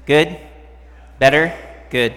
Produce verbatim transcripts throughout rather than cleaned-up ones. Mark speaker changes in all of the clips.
Speaker 1: Good? Better? Good.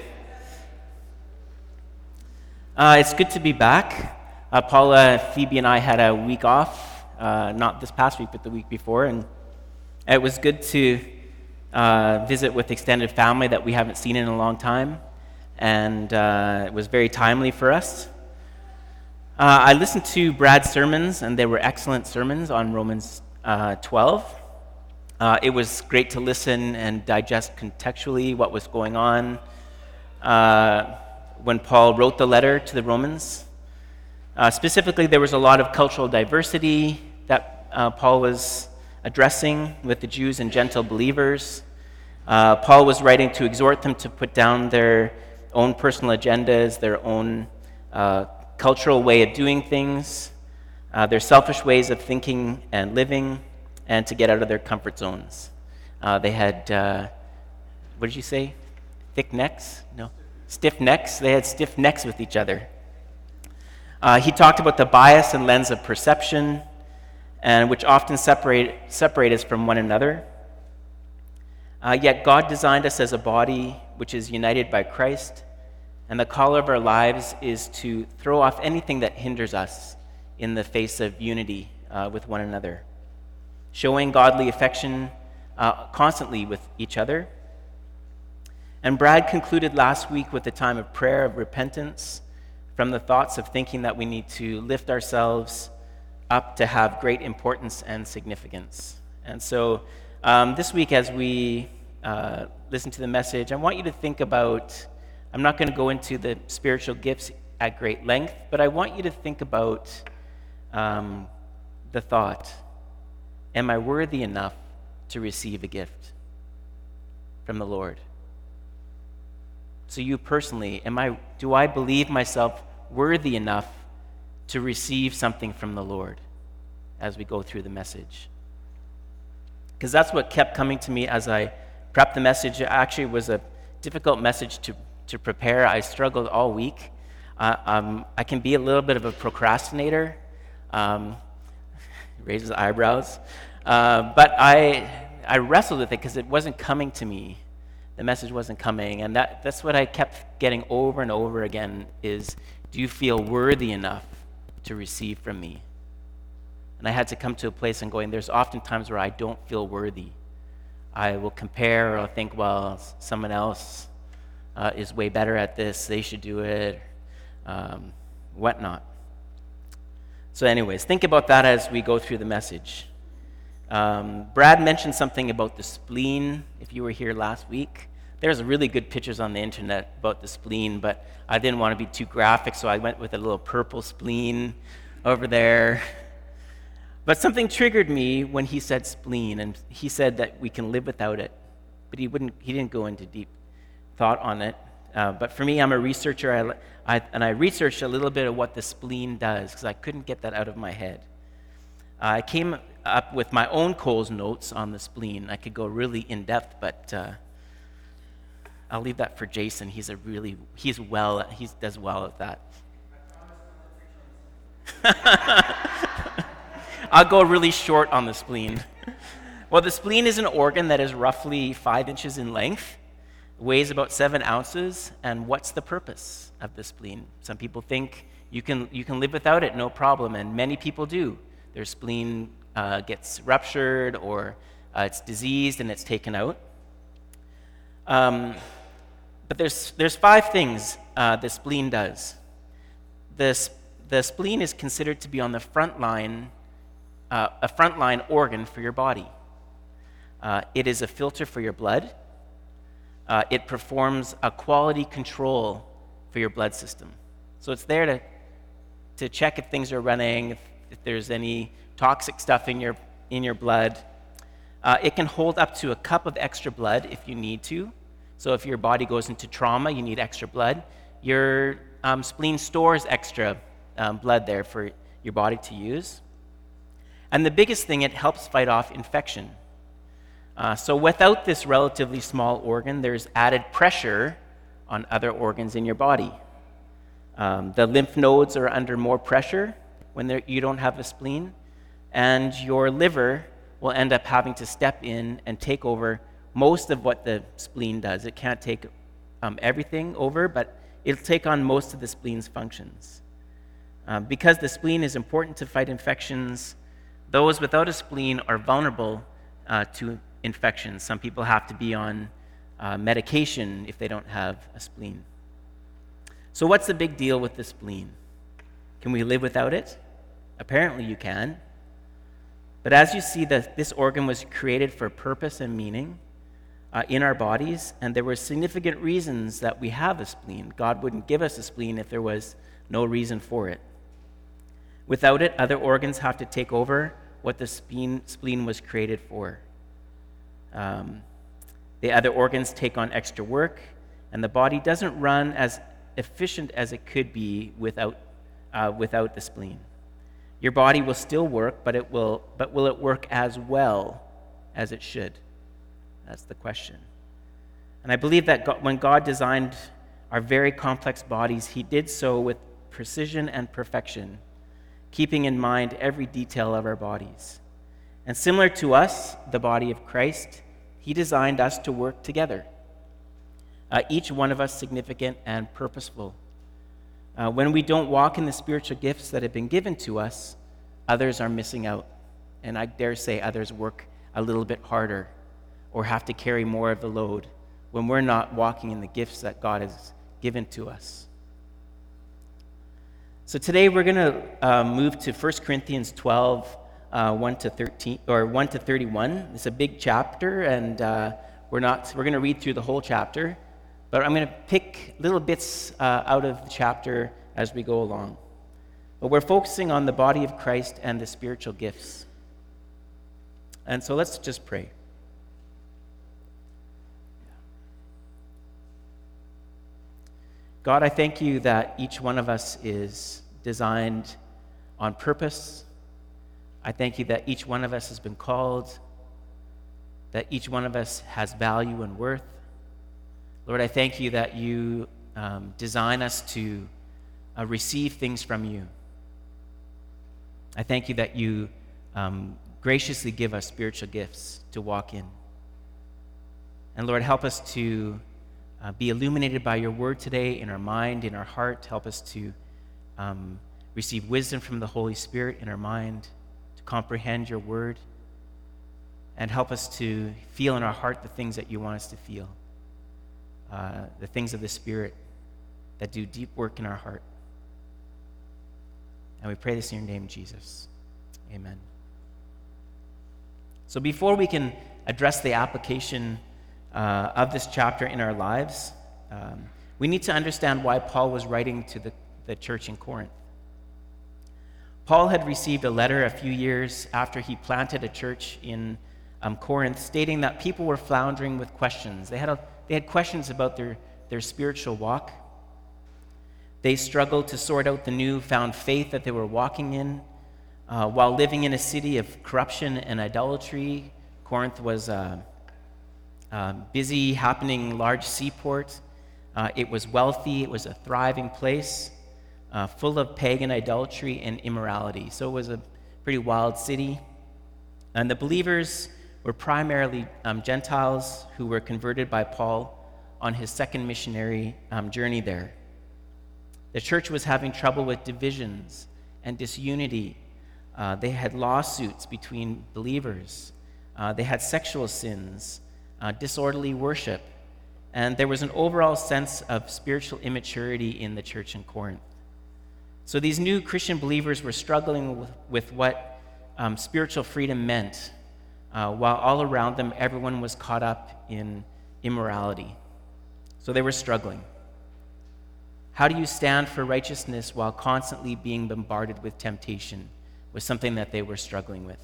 Speaker 1: Uh, it's good to be back. Uh, Paula, Phoebe, and I had a week off, uh, not this past week, but the week before, and it was good to uh, visit with extended family that we haven't seen in a long time, and uh, it was very timely for us. Uh, I listened to Brad's sermons, and they were excellent sermons on Romans uh, twelve. Uh, it was great to listen and digest contextually what was going on uh, when Paul wrote the letter to the Romans. Uh, specifically, there was a lot of cultural diversity that uh, Paul was addressing with the Jews and Gentile believers. Uh, Paul was writing to exhort them to put down their own personal agendas, their own uh, cultural way of doing things, uh, their selfish ways of thinking and living, and to get out of their comfort zones. Uh, they had, uh, what did you say? Thick necks? No. Stiff necks. They had stiff necks with each other. Uh, he talked about the bias and lens of perception, and which often separate, separate us from one another. Uh, yet God designed us as a body which is united by Christ, and the call of our lives is to throw off anything that hinders us in the face of unity uh, with one another, showing godly affection uh, constantly with each other. And Brad concluded last week with a time of prayer, of repentance, from the thoughts of thinking that we need to lift ourselves up to have great importance and significance. And so um, this week, as we uh, listen to the message, I want you to think about, I'm not going to go into the spiritual gifts at great length, but I want you to think about um, the thought, am I worthy enough to receive a gift from the Lord? So you personally, am I? Do I believe myself worthy enough to receive something from the Lord as we go through the message? Because that's what kept coming to me as I prepped the message. It actually was a difficult message to, to prepare. I struggled all week. Uh, um, I can be a little bit of a procrastinator. Um, raises eyebrows. Uh, but I I wrestled with it because it wasn't coming to me. The message wasn't coming. And that, that's what I kept getting over and over again is, do you feel worthy enough to receive from me? And I had to come to a place and going, there's often times where I don't feel worthy. I will compare or think, well, someone else uh, is way better at this. They should do it, um, whatnot. So anyways, think about that as we go through the message. Um, Brad mentioned something about the spleen, if you were here last week. There's really good pictures on the internet about the spleen, but I didn't want to be too graphic, so I went with a little purple spleen over there. But something triggered me when he said spleen, and he said that we can live without it. But he wouldn't. He didn't go into deep thought on it. Uh, but for me, I'm a researcher, I, I, and I researched a little bit of what the spleen does, because I couldn't get that out of my head. Uh, I came up with my own Coles notes on the spleen. I could go really in-depth, but uh, I'll leave that for Jason. He's a really, he's well, he does well at that. I'll go really short on the spleen. Well, the spleen is an organ that is roughly five inches in length, weighs about seven ounces, and what's the purpose of the spleen? Some people think you can you can live without it, no problem, and many people do. Their spleen uh, gets ruptured or uh, it's diseased and it's taken out. Um, but there's there's five things uh, the spleen does. The, the spleen is considered to be on the front line, uh, a frontline organ for your body. Uh, it is a filter for your blood. Uh, it performs a quality control for your blood system. So it's there to, to check if things are running, if, if there's any toxic stuff in your in your blood. Uh, it can hold up to a cup of extra blood if you need to. So if your body goes into trauma, you need extra blood. Your um, spleen stores extra um, blood there for your body to use. And the biggest thing, it helps fight off infection. Uh, so without this relatively small organ, there's added pressure on other organs in your body. Um, the lymph nodes are under more pressure when you don't have a spleen, and your liver will end up having to step in and take over most of what the spleen does. It can't take um, everything over, but it'll take on most of the spleen's functions. Uh, because the spleen is important to fight infections, those without a spleen are vulnerable uh, to infections. Some people have to be on uh, medication if they don't have a spleen. So what's the big deal with the spleen? Can we live without it? Apparently you can. But as you see, that this organ was created for purpose and meaning uh, in our bodies, and there were significant reasons that we have a spleen. God wouldn't give us a spleen if there was no reason for it. Without it, other organs have to take over what the spleen, spleen was created for. Um, the other organs take on extra work, and the body doesn't run as efficient as it could be without, uh, without the spleen. Your body will still work, but it will, but will it work as well as it should? That's the question. And I believe that God, when God designed our very complex bodies, he did so with precision and perfection, keeping in mind every detail of our bodies. And similar to us, the body of Christ, he designed us to work together, uh, each one of us significant and purposeful. Uh, when we don't walk in the spiritual gifts that have been given to us, others are missing out. And I dare say others work a little bit harder or have to carry more of the load when we're not walking in the gifts that God has given to us. So today we're going to uh, move to First Corinthians twelve, uh, one to thirteen, or one to thirty-one. It's a big chapter, and uh, we're not we're going to read through the whole chapter, but I'm going to pick little bits uh, out of the chapter as we go along. But we're focusing on the body of Christ and the spiritual gifts. And so let's just pray. God, I thank you that each one of us is designed on purpose. I thank you that each one of us has been called, that each one of us has value and worth. Lord, I thank you that you um, design us to uh, receive things from you. I thank you that you um, graciously give us spiritual gifts to walk in. And Lord, help us to Uh, be illuminated by your word today in our mind, in our heart. Help us to um, receive wisdom from the Holy Spirit in our mind, to comprehend your word, and help us to feel in our heart the things that you want us to feel, uh, the things of the Spirit that do deep work in our heart. And we pray this in your name, Jesus. Amen. So before we can address the application Uh, of this chapter in our lives, um, we need to understand why Paul was writing to the, the church in Corinth. Paul had received a letter a few years after he planted a church in um, Corinth stating that people were floundering with questions. They had, a, they had questions about their, their spiritual walk. They struggled to sort out the newfound faith that they were walking in uh, while living in a city of corruption and idolatry. Corinth was uh, Um, busy, happening, large seaport. Uh, it was wealthy. It was a thriving place, uh, full of pagan idolatry and immorality. So it was a pretty wild city. And the believers were primarily um, Gentiles who were converted by Paul on his second missionary um, journey there. The church was having trouble with divisions and disunity. Uh, they had lawsuits between believers. Uh, they had sexual sins, Uh, disorderly worship, and there was an overall sense of spiritual immaturity in the church in Corinth. So these new Christian believers were struggling with, with what um, spiritual freedom meant, uh, while all around them everyone was caught up in immorality. So they were struggling. How do you stand for righteousness while constantly being bombarded with temptation? Was something that they were struggling with.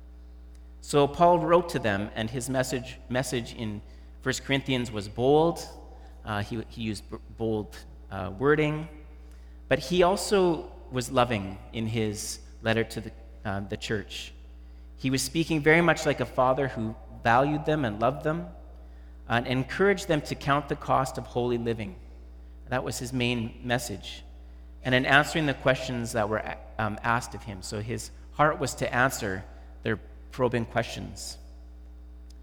Speaker 1: So Paul wrote to them, and his message message in First Corinthians was bold. Uh, he, he used b- bold uh, wording, but he also was loving in his letter to the, uh, the church. He was speaking very much like a father who valued them and loved them and encouraged them to count the cost of holy living. That was his main message. And in answering the questions that were um, asked of him. So his heart was to answer their probing questions.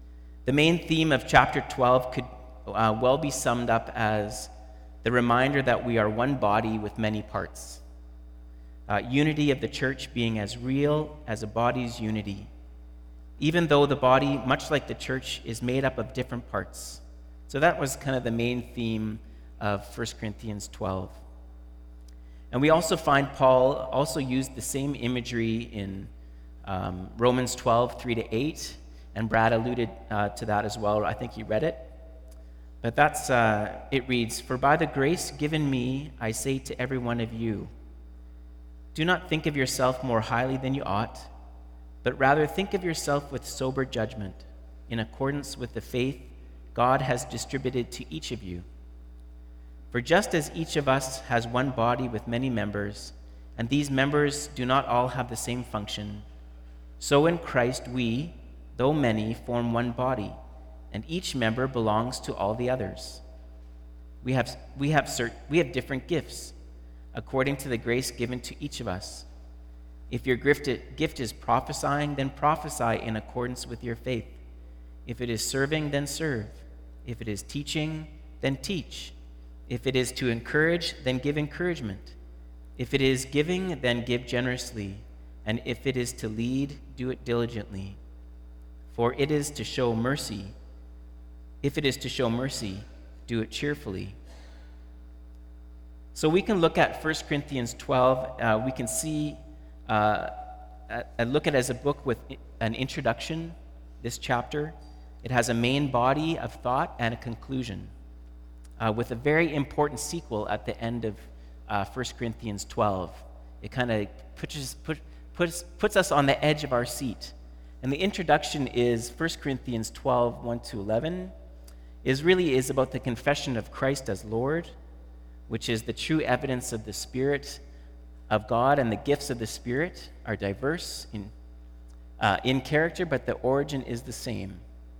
Speaker 1: The main theme of chapter twelve could uh, well be summed up as the reminder that we are one body with many parts. Uh, unity of the church being as real as a body's unity, even though the body, much like the church, is made up of different parts. So that was kind of the main theme of First Corinthians twelve. And we also find Paul also used the same imagery in um, Romans twelve, three to eight, and Brad alluded uh, to that as well. I think he read it. But that's, uh, it reads, "For by the grace given me, I say to every one of you, do not think of yourself more highly than you ought, but rather think of yourself with sober judgment, in accordance with the faith God has distributed to each of you. For just as each of us has one body with many members, and these members do not all have the same function, so in Christ we, though many, form one body, and each member belongs to all the others. We have, we have, cert, we have different gifts, according to the grace given to each of us. If your gift is prophesying, then prophesy in accordance with your faith. If it is serving, then serve. If it is teaching, then teach. If it is to encourage, then give encouragement. If it is giving, then give generously. And if it is to lead, do it diligently. For it is to show mercy. If it is to show mercy, do it cheerfully." So we can look at First Corinthians twelve. Uh, we can see, uh, uh, look at it as a book with an introduction, this chapter. It has a main body of thought and a conclusion, uh, with a very important sequel at the end of uh, First Corinthians twelve. It kind of puts, put, puts, puts us on the edge of our seat. And the introduction is First Corinthians twelve, one to eleven, is really is about the confession of Christ as Lord, which is the true evidence of the Spirit of God, and the gifts of the Spirit are diverse in, uh, in character, but the origin is the same.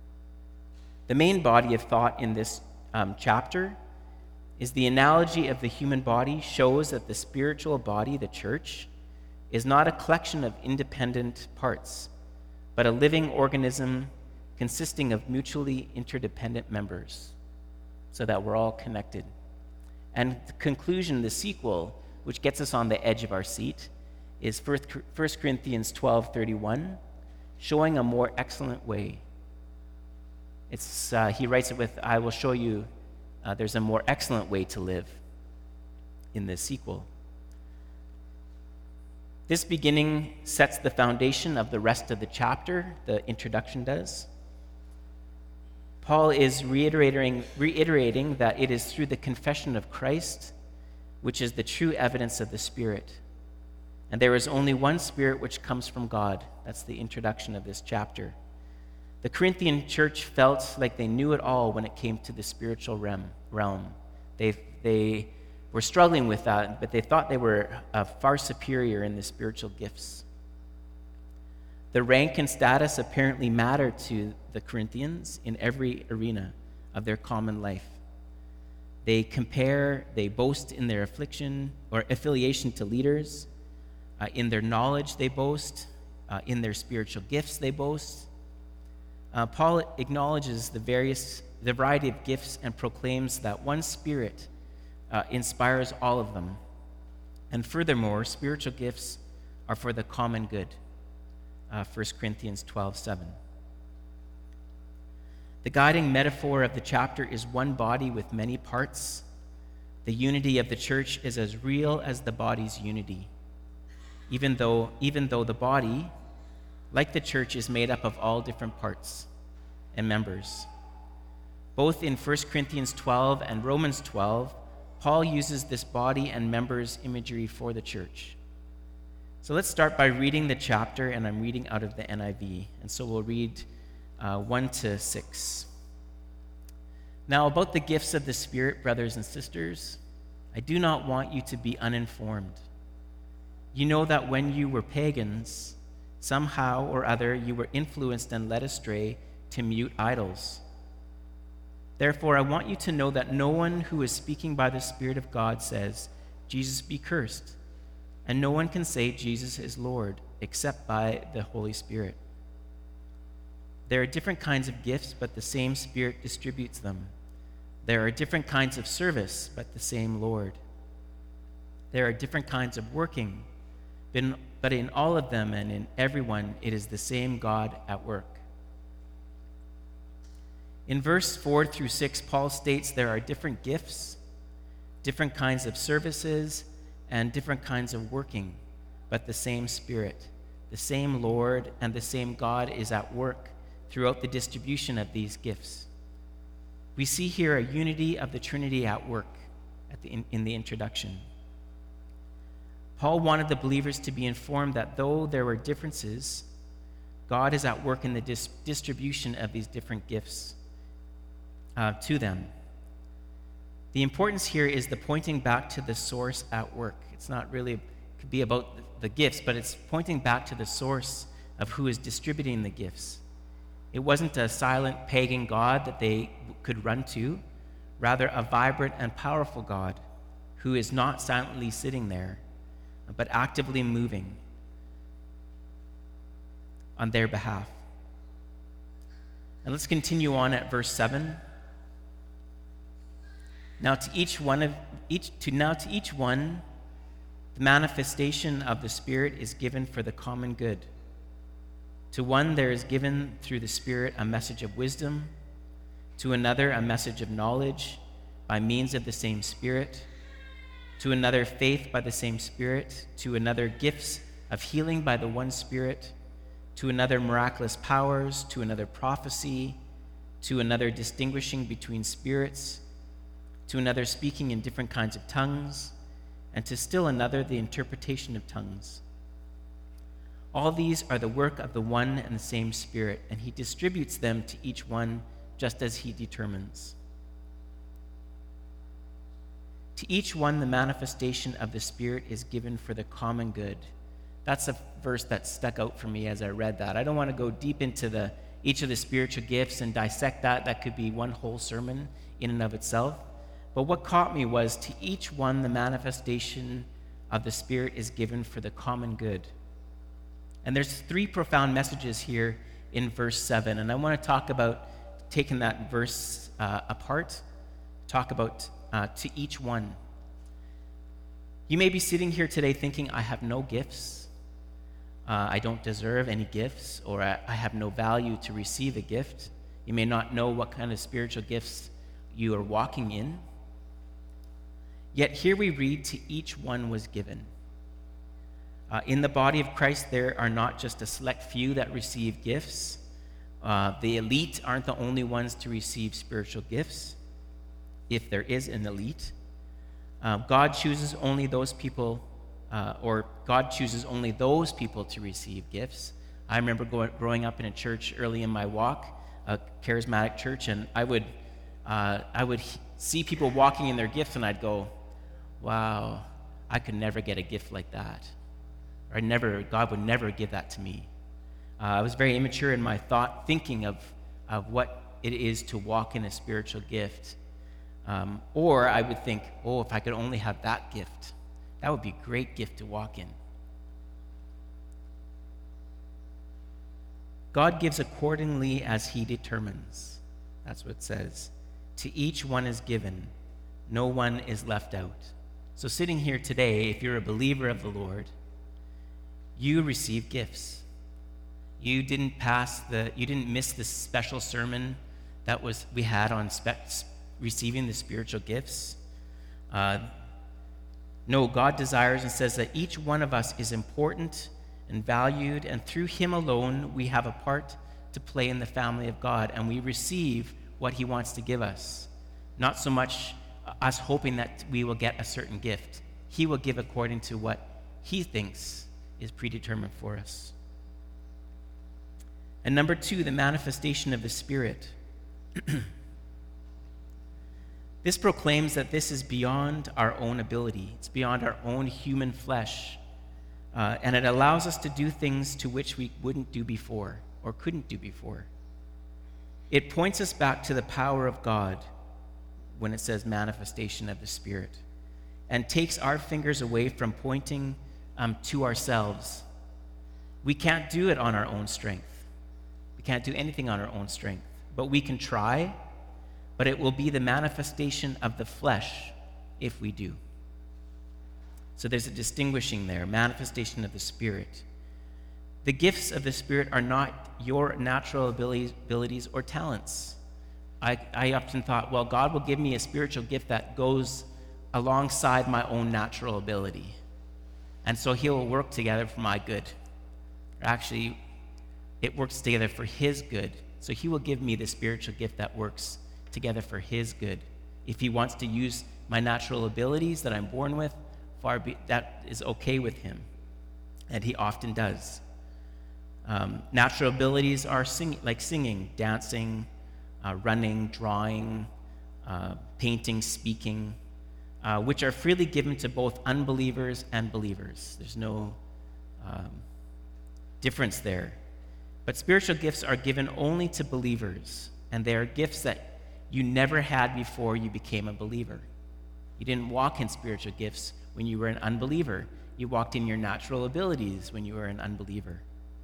Speaker 1: The main body of thought in this um, chapter is the analogy of the human body shows that the spiritual body, the church, is not a collection of independent parts, but a living organism consisting of mutually interdependent members, so that we're all connected. And the conclusion, the sequel, which gets us on the edge of our seat, is First Corinthians twelve thirty-one, showing a more excellent way. It's, uh, he writes it with, "I will show you uh, there's a more excellent way to live," in the sequel. This beginning sets the foundation of the rest of the chapter, the introduction does. Paul is reiterating, reiterating that it is through the confession of Christ, which is the true evidence of the Spirit. And there is only one Spirit which comes from God. That's the introduction of this chapter. The Corinthian church felt like they knew it all when it came to the spiritual realm. They, they were struggling with that, but they thought they were uh, far superior in the spiritual gifts. The rank and status apparently mattered to the Corinthians in every arena of their common life. They compare, they boast in their affliction or affiliation to leaders. Uh, in their knowledge, they boast. Uh, in their spiritual gifts, they boast. Uh, Paul acknowledges the various, the variety of gifts and proclaims that one Spirit uh, inspires all of them. And furthermore, spiritual gifts are for the common good. Uh, First Corinthians twelve seven. The guiding metaphor of the chapter is one body with many parts. The unity of the church is as real as the body's unity, even though, even though the body, like the church, is made up of all different parts and members. Both in First Corinthians twelve and Romans twelve, Paul uses this body and members imagery for the church. So let's start by reading the chapter, and I'm reading out of the N I V. And so we'll read uh, one to six. "Now about the gifts of the Spirit, brothers and sisters, I do not want you to be uninformed. You know that when you were pagans, somehow or other you were influenced and led astray to mute idols. Therefore, I want you to know that no one who is speaking by the Spirit of God says, 'Jesus be cursed,' and no one can say Jesus is Lord except by the Holy Spirit. There are different kinds of gifts, but the same Spirit distributes them. There are different kinds of service, but the same Lord. There are different kinds of working, but in all of them and in everyone, it is the same God at work. In verse four through six, Paul states there are different gifts, different kinds of services, and different kinds of working, but the same Spirit, the same Lord, and the same God is at work throughout the distribution of these gifts. We see here a unity of the Trinity at work at the, in, in the introduction. Paul wanted the believers to be informed that though there were differences, God is at work in the dis- distribution of these different gifts uh, to them. The importance here is the pointing back to the source at work. It's not really, it could be about the gifts, but it's pointing back to the source of who is distributing the gifts. It wasn't a silent pagan God that they could run to, rather a vibrant and powerful God who is not silently sitting there, but actively moving on their behalf. And let's continue on at verse seven. Now to each one of each to now to each one the manifestation of the Spirit is given for the common good. To one there is given through the Spirit a message of wisdom, to another a message of knowledge by means of the same Spirit, to another faith by the same Spirit, to another gifts of healing by the one Spirit, to another miraculous powers, to another prophecy, to another distinguishing between spirits, to another speaking in different kinds of tongues, and to still another the interpretation of tongues. All these are the work of the one and the same Spirit, and he distributes them to each one just as he determines. To each one, the manifestation of the Spirit is given for the common good. That's a verse that stuck out for me as I read that. I don't want to go deep into the each of the spiritual gifts and dissect that. That could be one whole sermon in and of itself. But what caught me was to each one, the manifestation of the Spirit is given for the common good. And there's three profound messages here in verse seven. And I want to talk about taking that verse uh, apart, talk about uh, to each one. You may be sitting here today thinking, I have no gifts. Uh, I don't deserve any gifts, or I, I have no value to receive a gift. You may not know what kind of spiritual gifts you are walking in. Yet here we read, to each one was given. Uh, in the body of Christ, there are not just a select few that receive gifts. Uh, the elite aren't the only ones to receive spiritual gifts, if there is an elite. Uh, God chooses only those people, uh, or God chooses only those people to receive gifts. I remember go- growing up in a church early in my walk, a charismatic church, and I would, uh, I would he- see people walking in their gifts, and I'd go, wow, I could never get a gift like that. Or never, God would never give that to me. Uh, I was very immature in my thought, thinking of, of what it is to walk in a spiritual gift. Um, or I would think, oh, if I could only have that gift, that would be a great gift to walk in. God gives accordingly as he determines. That's what it says. To each one is given. No one is left out. So sitting here today, if you're a believer of the Lord, you receive gifts. You didn't pass the, you didn't miss the special sermon that was we had on spe- receiving the spiritual gifts. Uh, no, God desires and says that each one of us is important and valued, and through him alone we have a part to play in the family of God, and we receive what he wants to give us. Not so much us hoping that we will get a certain gift. He will give according to what he thinks is predetermined for us. And number two, the manifestation of the Spirit. This proclaims that this is beyond our own ability. It's beyond our own human flesh. Uh, and it allows us to do things to which we wouldn't do before or couldn't do before. It points us back to the power of God when it says manifestation of the Spirit, and takes our fingers away from pointing um, to ourselves. We can't do it on our own strength, We can't do anything on our own strength, but we can try, but it will be the manifestation of the flesh if we do. So there's a distinguishing there, manifestation of the Spirit. The gifts of the Spirit are not your natural abilities, abilities or talents. I, I often thought, well, God will give me a spiritual gift that goes alongside my own natural ability. And so he'll work together for my good. Actually, it works together for his good. So he will give me the spiritual gift that works together for his good. If he wants to use my natural abilities that I'm born with, far be, that is okay with him. And he often does. Um, natural abilities are sing, like singing, dancing, uh, running, drawing, uh, painting, speaking, uh, which are freely given to both unbelievers and believers. There's no um, difference there. But spiritual gifts are given only to believers, and they are gifts that you never had before you became a believer. You didn't walk in spiritual gifts when you were an unbeliever. You walked in your natural abilities when you were an unbeliever.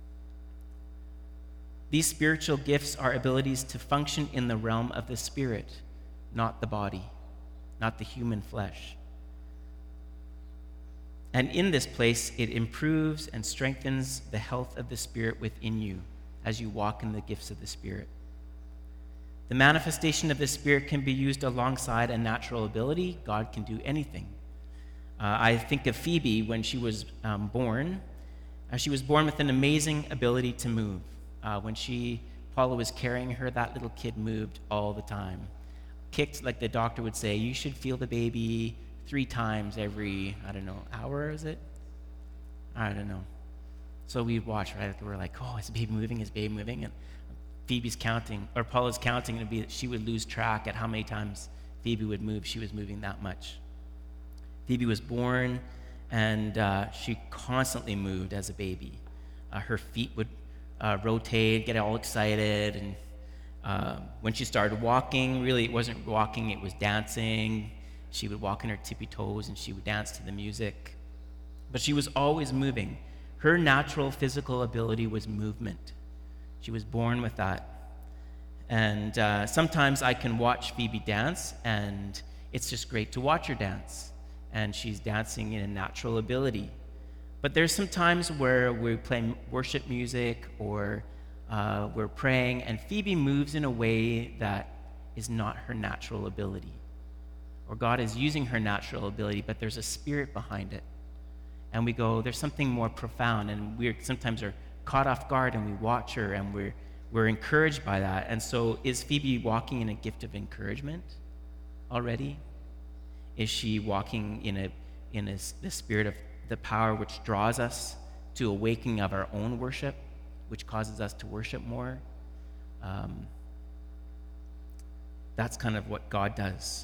Speaker 1: These spiritual gifts are abilities to function in the realm of the Spirit, not the body, not the human flesh. And in this place, it improves and strengthens the health of the Spirit within you as you walk in the gifts of the Spirit. The manifestation of the Spirit can be used alongside a natural ability. God can do anything. Uh, I think of Phoebe when she was um, born. Uh, she was born with an amazing ability to move. Uh, when she, Paula was carrying her, that little kid moved all the time. Kicked, like the doctor would say, you should feel the baby three times every, I don't know, hour, is it? I don't know. So we'd watch, right? We're like, oh, is the baby moving? Is the baby moving? And Phoebe's counting, or Paula's counting, and it'd be, she would lose track at how many times Phoebe would move. She was moving that much. Phoebe was born, and uh, she constantly moved as a baby. Uh, her feet would uh, rotate, get all excited, and uh, when she started walking, really it wasn't walking, it was dancing. She would walk on her tippy toes, and she would dance to the music. But she was always moving. Her natural physical ability was movement. She was born with that. And uh, sometimes I can watch Phoebe dance, and it's just great to watch her dance. And she's dancing in a natural ability. But there's some times where we play worship music or uh, we're praying, and Phoebe moves in a way that is not her natural ability. Or God is using her natural ability, but there's a spirit behind it. And we go, there's something more profound, and we sometimes are caught off guard, and we watch her, and we're, we're encouraged by that. And so is Phoebe walking in a gift of encouragement already? Is she walking in a in a, the spirit of the power which draws us to awakening of our own worship, which causes us to worship more? Um, that's kind of what God does.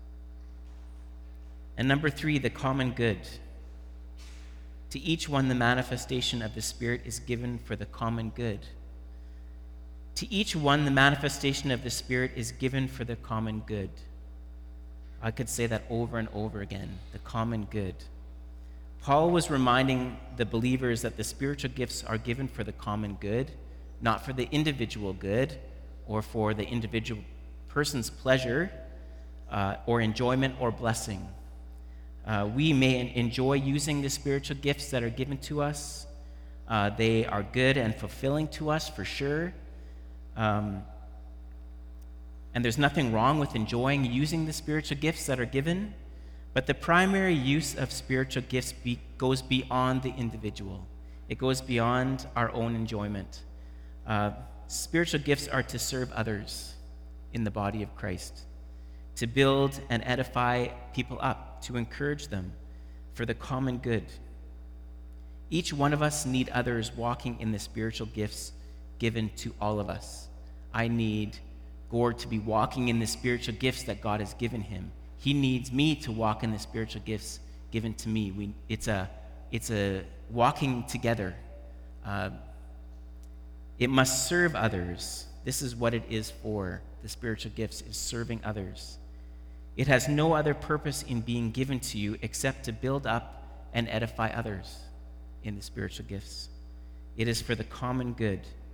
Speaker 1: And number three, the common good. To each one, the manifestation of the Spirit is given for the common good. To each one, the manifestation of the Spirit is given for the common good. I could say that over and over again, the common good. Paul was reminding the believers that the spiritual gifts are given for the common good, not for the individual good or for the individual person's pleasure uh, or enjoyment or blessing. Uh, we may enjoy using the spiritual gifts that are given to us. Uh, they are good and fulfilling to us for sure. Um, and there's nothing wrong with enjoying using the spiritual gifts that are given. But the primary use of spiritual gifts be, goes beyond the individual. It goes beyond our own enjoyment. Uh, spiritual gifts are to serve others in the body of Christ, to build and edify people up, to encourage them for the common good. Each one of us need others walking in the spiritual gifts given to all of us. I need Gord to be walking in the spiritual gifts that God has given him. He needs me to walk in the spiritual gifts given to me. We, it's a, it's a walking together. Uh, it must serve others. This is what it is for. The spiritual gifts is serving others. It has no other purpose in being given to you except to build up and edify others in the spiritual gifts. It is for the common good.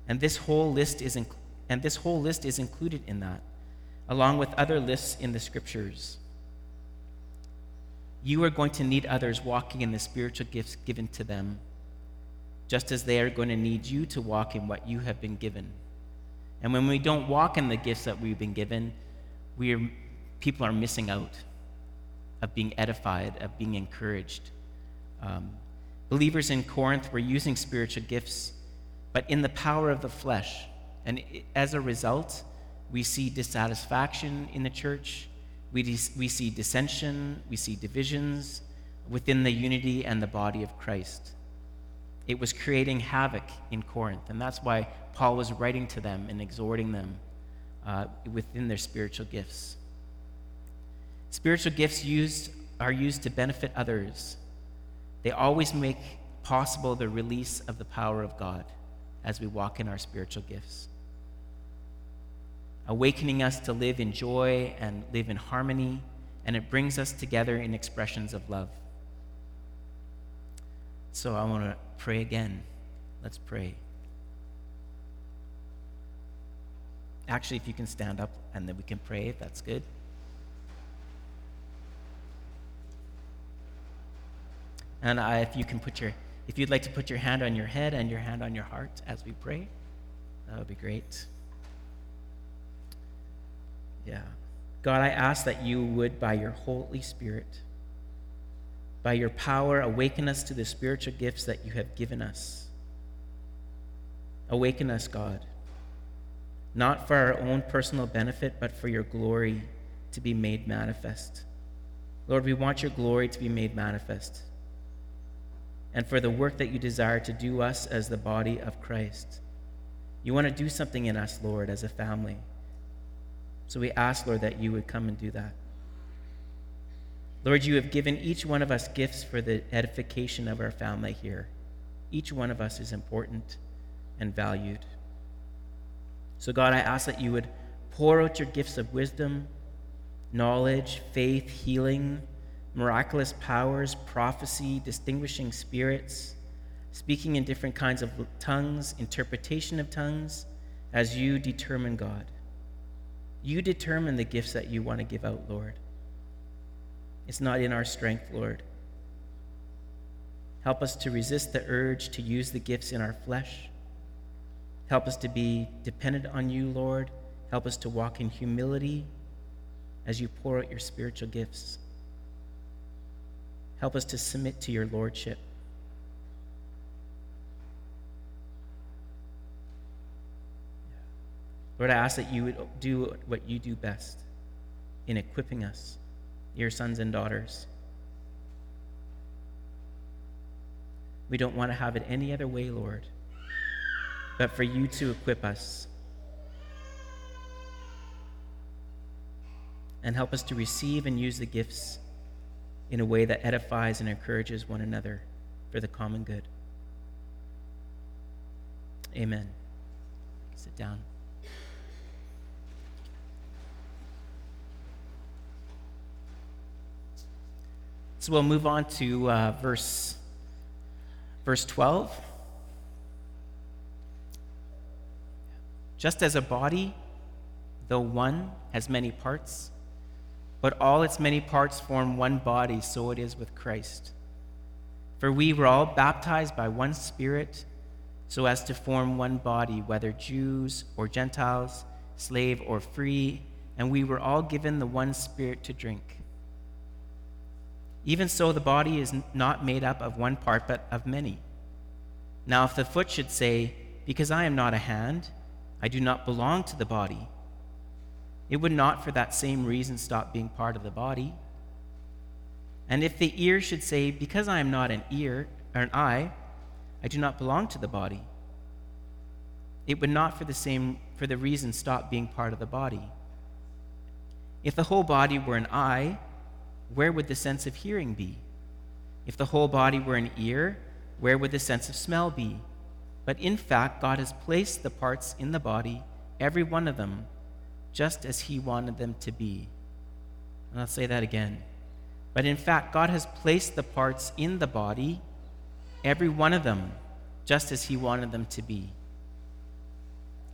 Speaker 1: And this whole list is inc- and this whole list is included in that, along with other lists in the scriptures. You are going to need others walking in the spiritual gifts given to them, just as they are going to need you to walk in what you have been given. And when we don't walk in the gifts that we've been given, we are, people are missing out of being edified, of being encouraged. Um, believers in Corinth were using spiritual gifts, but in the power of the flesh. And as a result, we see dissatisfaction in the church. We, dis- we see dissension. We see divisions within the unity and the body of Christ. It was creating havoc in Corinth, and that's why Paul was writing to them and exhorting them uh, within their spiritual gifts. Spiritual gifts used are used to benefit others. They always make possible the release of the power of God as we walk in our spiritual gifts, awakening us to live in joy and live in harmony, and it brings us together in expressions of love. So I want to pray again. Let's pray. Actually, if you can stand up and then we can pray, if that's good. And I, if you can put your, if you'd like to put your hand on your head and your hand on your heart as we pray, that would be great. Yeah. God, I ask that you would, by your Holy Spirit, by your power, awaken us to the spiritual gifts that you have given us. Awaken us, God, not for our own personal benefit, but for your glory to be made manifest. Lord, we want your glory to be made manifest, and for the work that you desire to do us as the body of Christ. You want to do something in us, Lord, as a family. So we ask, Lord, that you would come and do that. Lord, you have given each one of us gifts for the edification of our family here. Each one of us is important and valued. So God, I ask that you would pour out your gifts of wisdom, knowledge, faith, healing, miraculous powers, prophecy, distinguishing spirits, speaking in different kinds of tongues, interpretation of tongues, as you determine, God. You determine the gifts that you want to give out, Lord. It's not in our strength, Lord. Help us to resist the urge to use the gifts in our flesh. Help us to be dependent on you, Lord. Help us to walk in humility as you pour out your spiritual gifts. Help us to submit to your lordship. Lord, I ask that you would do what you do best in equipping us, your sons and daughters. We don't want to have it any other way, Lord, but for you to equip us and help us to receive and use the gifts in a way that edifies and encourages one another for the common good. Amen. Sit down. So we'll move on to uh, verse, verse twelve. Just as a body, though one, has many parts, but all its many parts form one body, so it is with Christ. For we were all baptized by one Spirit, so as to form one body, whether Jews or Gentiles, slave or free, and we were all given the one Spirit to drink. Even so, the body is not made up of one part, but of many. Now, if the foot should say, "Because I am not a hand, I do not belong to the body," it would not for that same reason stop being part of the body. And if the ear should say, "Because I am not an ear or an eye, I do not belong to the body," it would not for the same for the reason stop being part of the body. If the whole body were an eye, where would the sense of hearing be? If the whole body were an ear, where would the sense of smell be? But in fact, God has placed the parts in the body, every one of them, just as he wanted them to be. And I'll say that again. But in fact, God has placed the parts in the body, every one of them, just as he wanted them to be.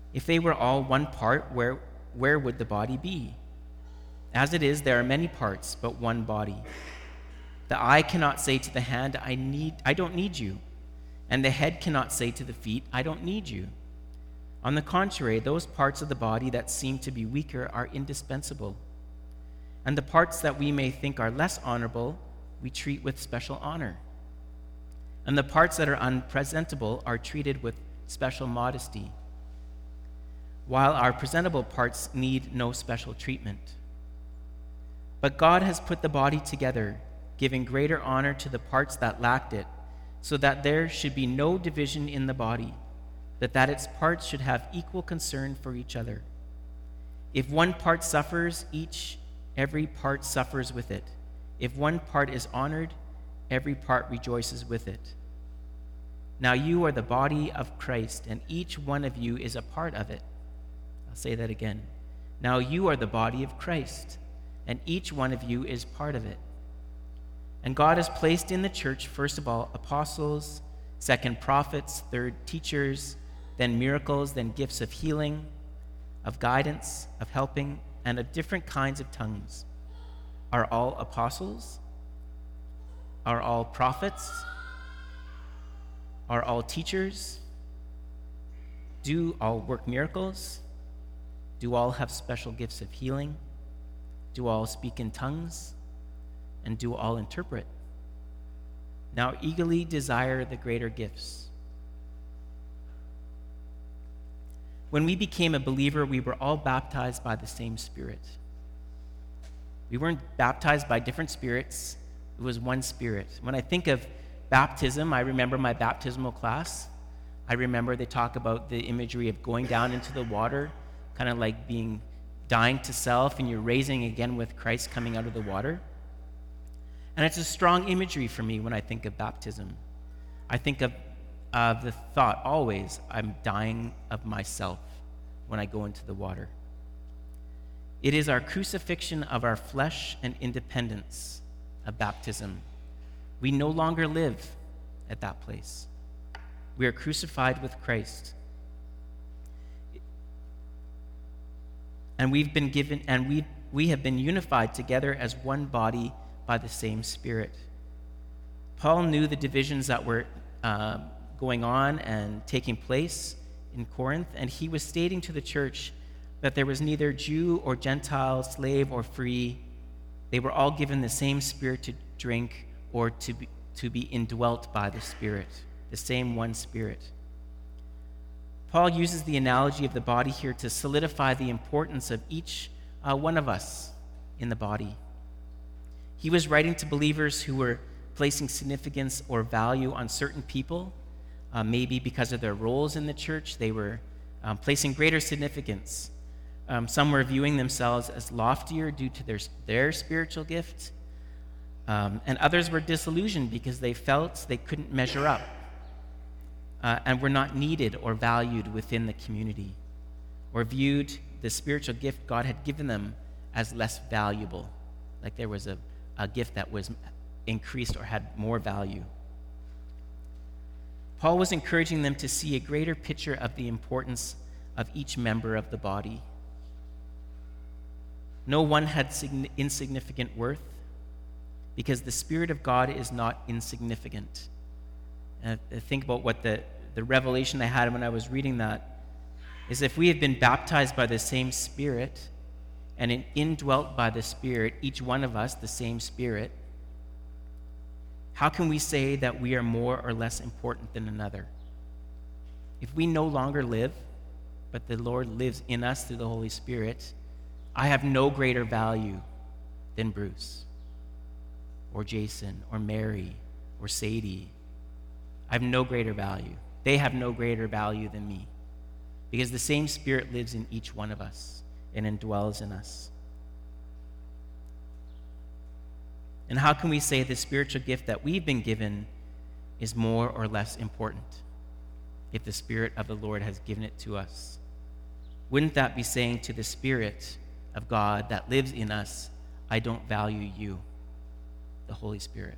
Speaker 1: If they were all one part, where, where would the body be? As it is, there are many parts, but one body. The eye cannot say to the hand, I need, I don't need you. And the head cannot say to the feet, I don't need you. On the contrary, those parts of the body that seem to be weaker are indispensable. And the parts that we may think are less honorable, we treat with special honor. And the parts that are unpresentable are treated with special modesty, while our presentable parts need no special treatment. But God has put the body together, giving greater honor to the parts that lacked it, so that there should be no division in the body, but that its parts should have equal concern for each other. If one part suffers, each, every part suffers with it. If one part is honored, every part rejoices with it. Now you are the body of Christ, and each one of you is a part of it. I'll say that again. Now you are the body of Christ, and each one of you is part of it. And God has placed in the church, first of all, apostles, second, prophets, third, teachers, then miracles, then gifts of healing, of guidance, of helping, and of different kinds of tongues. Are all apostles? Are all prophets? Are all teachers? Do all work miracles? Do all have special gifts of healing? Do all speak in tongues? And do all interpret? Now eagerly desire the greater gifts. When we became a believer, we were all baptized by the same Spirit. We weren't baptized by different spirits. It was one Spirit. When I think of baptism, I remember my baptismal class. I remember they talk about the imagery of going down into the water, kind of like being dying to self, and you're raising again with Christ coming out of the water. And it's a strong imagery for me when I think of baptism. I think of, of the thought always, I'm dying of myself when I go into the water. It is our crucifixion of our flesh and independence of baptism. We no longer live at that place. We are crucified with Christ. And we've been given, and we we have been unified together as one body by the same Spirit. Paul knew the divisions that were uh, going on and taking place in Corinth, and he was stating to the church that there was neither Jew or Gentile, slave or free. They were all given the same Spirit to drink or to be, to be indwelt by the Spirit, the same one Spirit. Paul uses the analogy of the body here to solidify the importance of each uh, one of us in the body. He was writing to believers who were placing significance or value on certain people, uh, maybe because of their roles in the church. They were um, placing greater significance. Um, some were viewing themselves as loftier due to their, their spiritual gift, um, and others were disillusioned because they felt they couldn't measure up uh, and were not needed or valued within the community, or viewed the spiritual gift God had given them as less valuable, like there was a, a gift that was increased or had more value. Paul was encouraging them to see a greater picture of the importance of each member of the body. No one had sign- insignificant worth, because the Spirit of God is not insignificant. And I think about what the, the revelation I had when I was reading that is, if we have been baptized by the same Spirit and indwelt by the Spirit, each one of us the same Spirit, how can we say that we are more or less important than another? If we no longer live, but the Lord lives in us through the Holy Spirit, I have no greater value than Bruce or Jason or Mary or Sadie. I have no greater value. They have no greater value than me, because the same Spirit lives in each one of us and indwells in us. And how can we say the spiritual gift that we've been given is more or less important if the Spirit of the Lord has given it to us? Wouldn't that be saying to the Spirit of God that lives in us, I don't value you, the Holy Spirit?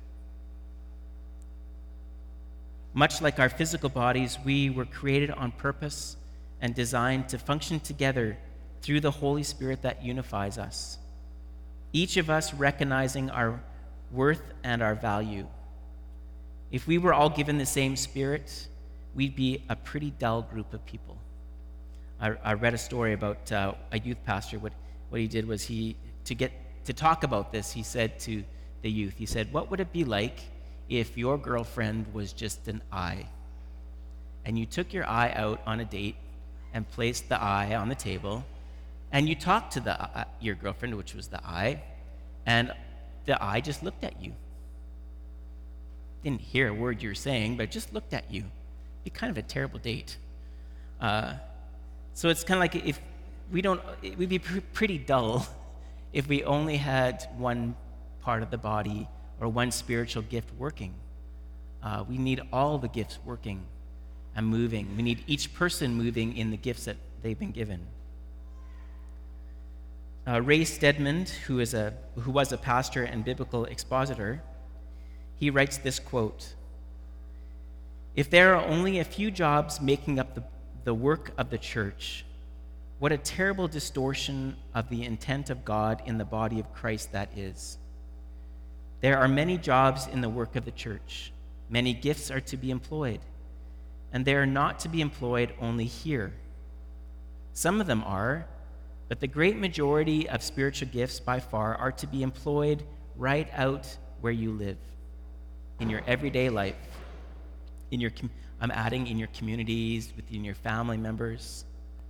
Speaker 1: Much like our physical bodies, we were created on purpose and designed to function together through the Holy Spirit that unifies us, each of us recognizing our worth and our value. If we were all given the same Spirit, we'd be a pretty dull group of people. I, I read a story about uh, a youth pastor. What, what he did was he, to get to talk about this, he said to the youth, he said, what would it be like if your girlfriend was just an eye? And you took your eye out on a date and placed the eye on the table, and you talked to the uh, your girlfriend, which was the eye, and the eye just looked at you. Didn't hear a word you were saying, but just looked at you. It'd be kind of a terrible date. Uh, so it's kind of like if we don't, it would be pr- pretty dull if we only had one part of the body or one spiritual gift working. Uh, we need all the gifts working and moving. We need each person moving in the gifts that they've been given. Uh, Ray Stedman, who is a who was a pastor and biblical expositor, he writes this quote: "If there are only a few jobs making up the, the work of the church, what a terrible distortion of the intent of God in the body of Christ that is. There are many jobs in the work of the church. Many gifts are to be employed, and they are not to be employed only here. Some of them are, but the great majority of spiritual gifts by far are to be employed right out where you live, in your everyday life, in your com- I'm adding in your communities, within your family members.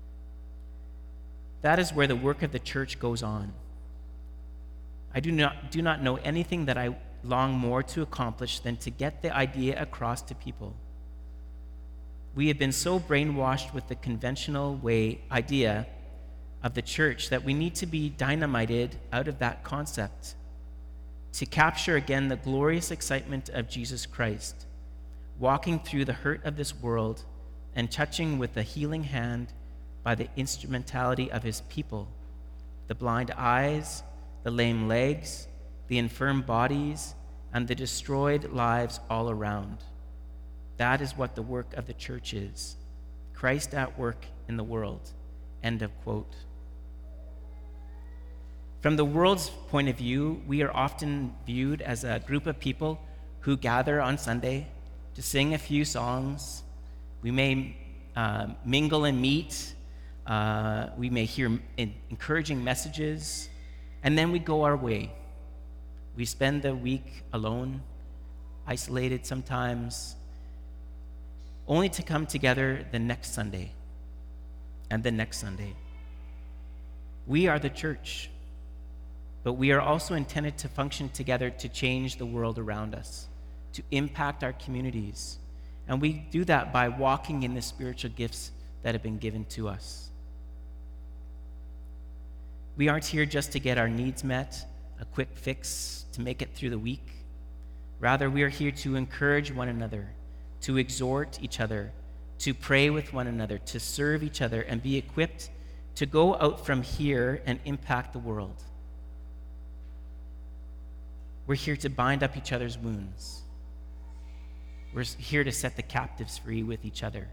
Speaker 1: That is where the work of the church goes on. I do not, do not know anything that I long more to accomplish than to get the idea across to people. We have been so brainwashed with the conventional way idea of the church that we need to be dynamited out of that concept to capture again the glorious excitement of Jesus Christ, walking through the hurt of this world and touching with a healing hand by the instrumentality of his people, the blind eyes, the lame legs, the infirm bodies, and the destroyed lives all around. That is what the work of the church is. Christ at work in the world." End of quote. From the world's point of view, we are often viewed as a group of people who gather on Sunday to sing a few songs. We may uh, mingle and meet. Uh, we may hear in- encouraging messages, and then we go our way. We spend the week alone, isolated sometimes, only to come together the next Sunday and the next Sunday. We are the church, but we are also intended to function together to change the world around us, to impact our communities. And we do that by walking in the spiritual gifts that have been given to us. We aren't here just to get our needs met, a quick fix to make it through the week. Rather, we are here to encourage one another, to exhort each other, to pray with one another, to serve each other, and be equipped to go out from here and impact the world. We're here to bind up each other's wounds. We're here to set the captives free with each other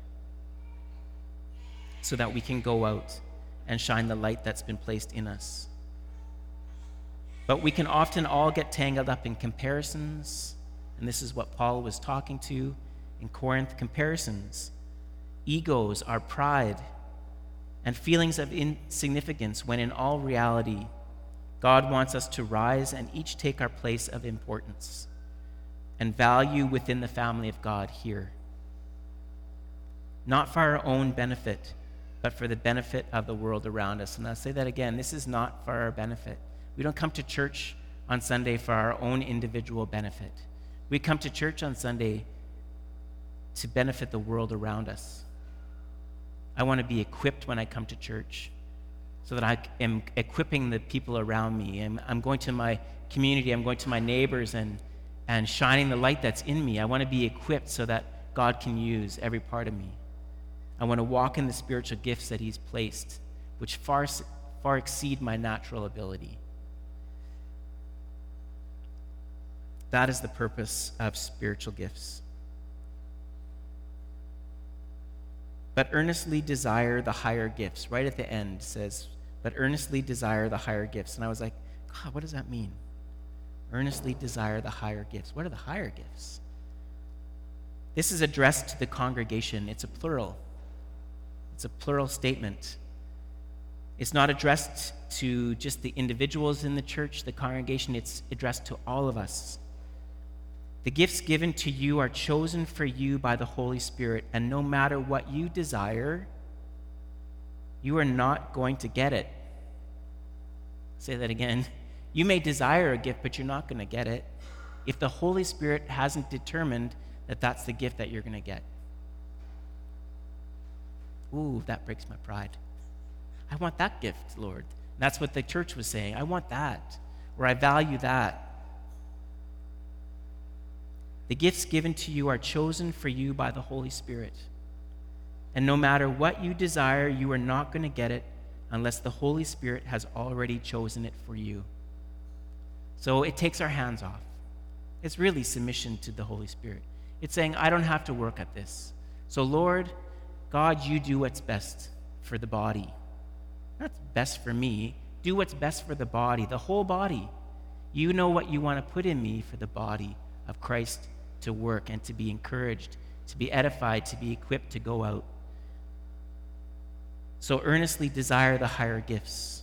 Speaker 1: so that we can go out and shine the light that's been placed in us. But we can often all get tangled up in comparisons, and this is what Paul was talking to in Corinth: comparisons, egos, our pride, and feelings of insignificance, when in all reality, God wants us to rise and each take our place of importance and value within the family of God here. Not for our own benefit, but for the benefit of the world around us. And I'll say that again, this is not for our benefit. We don't come to church on Sunday for our own individual benefit. We come to church on Sunday to benefit the world around us. I want to be equipped when I come to church so that I am equipping the people around me. And I'm going to my community, I'm going to my neighbors and, and shining the light that's in me. I want to be equipped so that God can use every part of me. I want to walk in the spiritual gifts that he's placed, which far, far exceed my natural ability. That is the purpose of spiritual gifts. but earnestly desire the higher gifts. Right at the end says, but earnestly desire the higher gifts. And I was like, God, what does that mean? Earnestly desire the higher gifts. What are the higher gifts? This is addressed to the congregation. It's a plural. It's a plural statement. It's not addressed to just the individuals in the church, the congregation. It's addressed to all of us. The gifts given to you are chosen for you by the Holy Spirit, and no matter what you desire, you are not going to get it. Say that again. You may desire a gift, but you're not going to get it if the Holy Spirit hasn't determined that that's the gift that you're going to get. Ooh, that breaks my pride. I want that gift, Lord. That's what the church was saying. I want that, or I value that. The gifts given to you are chosen for you by the Holy Spirit. And no matter what you desire, you are not going to get it unless the Holy Spirit has already chosen it for you. So it takes our hands off. It's really submission to the Holy Spirit. It's saying, I don't have to work at this. So Lord, God, you do what's best for the body. Not best for me. Do what's best for the body, the whole body. You know what you want to put in me for the body of Christ to work and to be encouraged, to be edified, to be equipped to go out. So earnestly desire the higher gifts.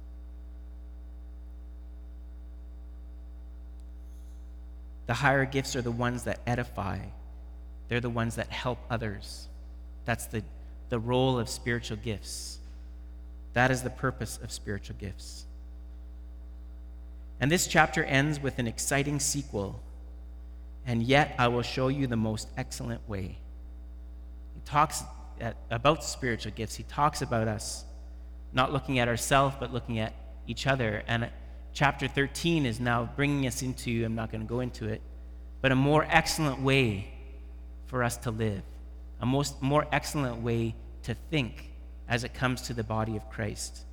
Speaker 1: The higher gifts are the ones that edify. They're the ones that help others. That's the, the role of spiritual gifts. That is the purpose of spiritual gifts. And this chapter ends with an exciting sequel. And yet I will show you the most excellent way. He talks at, about spiritual gifts. He talks about us not looking at ourselves, but looking at each other. And chapter thirteen is now bringing us into, I'm not going to go into it, but a more excellent way for us to live, a most more excellent way to think as it comes to the body of Christ.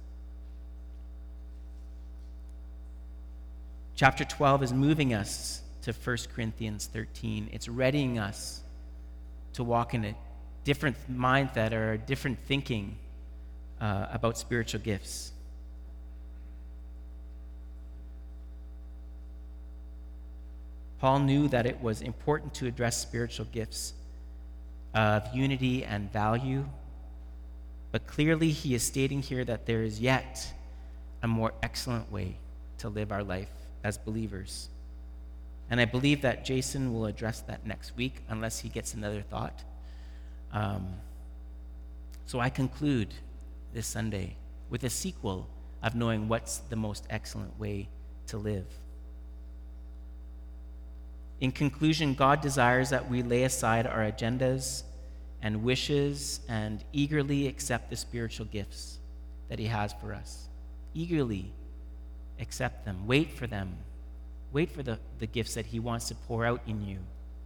Speaker 1: Chapter twelve is moving us to First Corinthians thirteen. It's readying us to walk in a different mindset or a different thinking uh, about spiritual gifts. Paul knew that it was important to address spiritual gifts of unity and value, but clearly he is stating here that there is yet a more excellent way to live our life as believers. And I believe that Jason will address that next week, unless he gets another thought. Um, so I conclude this Sunday with a sequel of knowing what's the most excellent way to live. In conclusion, God desires that we lay aside our agendas and wishes and eagerly accept the spiritual gifts that he has for us. Eagerly accept them. Wait for them. Wait for the, the gifts that he wants to pour out in you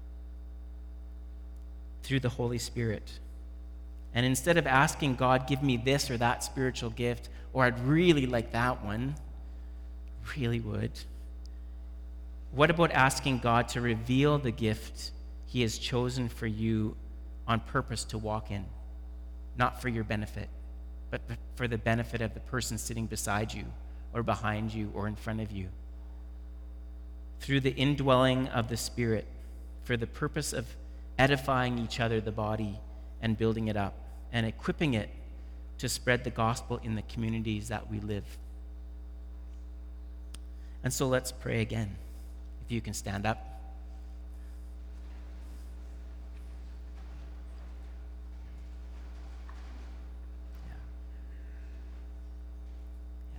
Speaker 1: through the Holy Spirit. And instead of asking God, give me this or that spiritual gift, or I'd really like that one, really would, what about asking God to reveal the gift he has chosen for you on purpose to walk in? Not for your benefit, but for the benefit of the person sitting beside you or behind you or in front of you. Through the indwelling of the Spirit, for the purpose of edifying each other, the body, and building it up, and equipping it to spread the gospel in the communities that we live. And so let's pray again. If you can stand up. Yeah. Yeah.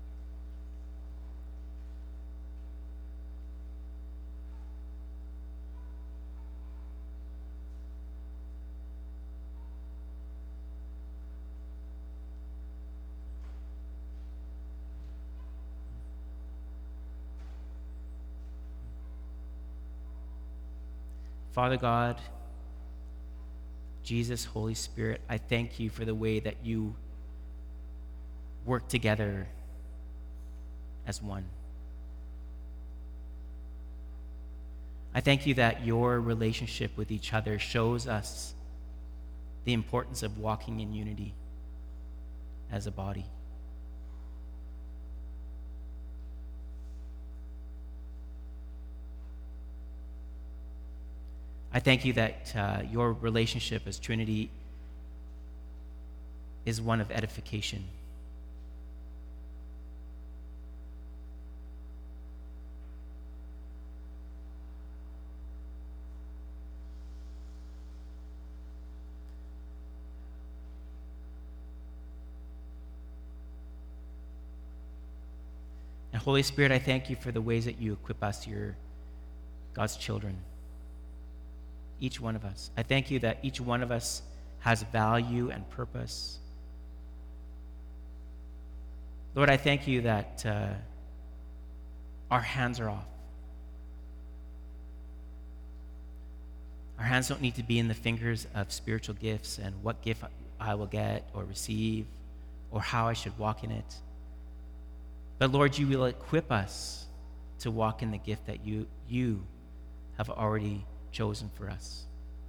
Speaker 1: Father God, Jesus, Holy Spirit, I thank you for the way that you work together as one. I thank you that your relationship with each other shows us the importance of walking in unity as a body. I thank you that uh, your relationship as Trinity is one of edification. And Holy Spirit, I thank you for the ways that you equip us, your God's children. Each one of us. I thank you that each one of us has value and purpose. Lord, I thank you that uh, our hands are off. Our hands don't need to be in the fingers of spiritual gifts and what gift I will get or receive or how I should walk in it. But Lord, you will equip us to walk in the gift that you, you have already chosen for us.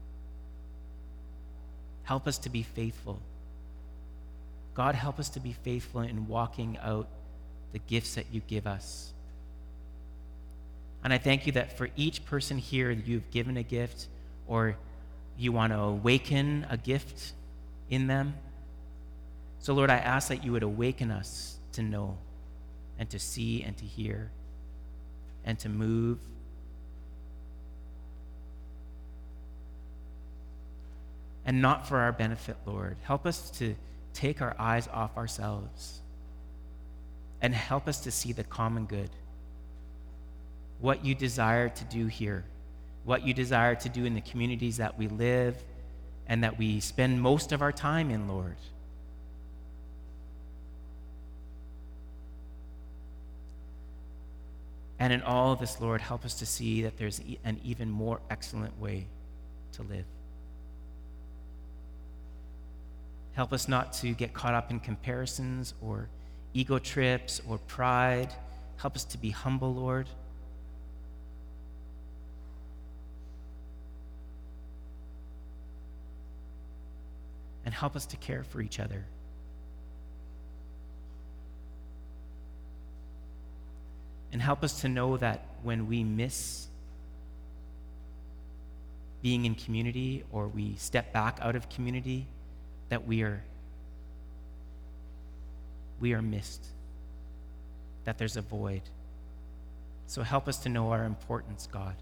Speaker 1: Help us to be faithful. God, help us to be faithful in walking out the gifts that you give us. And I thank you that for each person here, you've given a gift or you want to awaken a gift in them. So Lord, I ask that you would awaken us to know and to see and to hear and to move. And not for our benefit, Lord. Help us to take our eyes off ourselves and help us to see the common good, what you desire to do here, what you desire to do in the communities that we live and that we spend most of our time in, Lord. And in all of this, Lord, help us to see that there's an even more excellent way to live. Help us not to get caught up in comparisons or ego trips or pride. Help us to be humble, Lord. And help us to care for each other. And help us to know that when we miss being in community or we step back out of community, that we are we are missed, that there's a void. So help us to know our importance, God.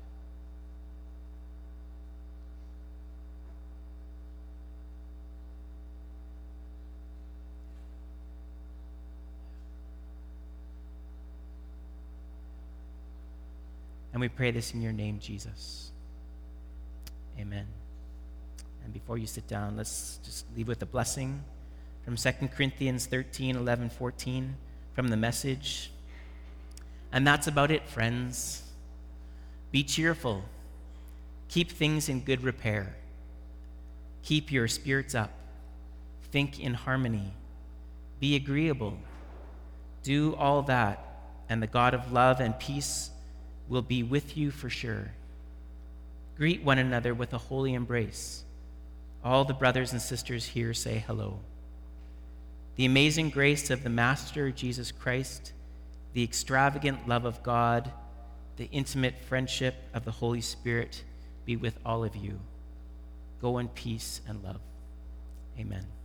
Speaker 1: And we pray this in your name, Jesus. Amen. And before you sit down, let's just leave with a blessing from Second Corinthians thirteen, eleven, fourteen, from the Message. And that's about it, friends. Be cheerful. Keep things in good repair. Keep your spirits up. Think in harmony. Be agreeable. Do all that, and the God of love and peace will be with you for sure. Greet one another with a holy embrace. All the brothers and sisters here say hello. The amazing grace of the Master Jesus Christ, the extravagant love of God, the intimate friendship of the Holy Spirit be with all of you. Go in peace and love. Amen.